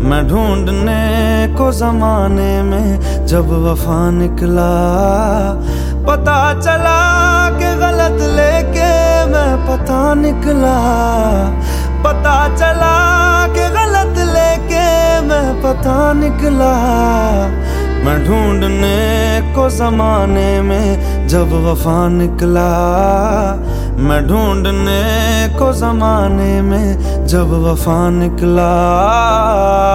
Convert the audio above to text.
मैं ढूंढने को जमाने में जब वफा निकला, पता चला कि गलत लेके मैं पता निकला। पता चला कि गलत लेके मैं पता निकला। मैं ढूंढने को जमाने में जब वफा निकला, मैं ढूंढने को जमाने में जब वफा निकला।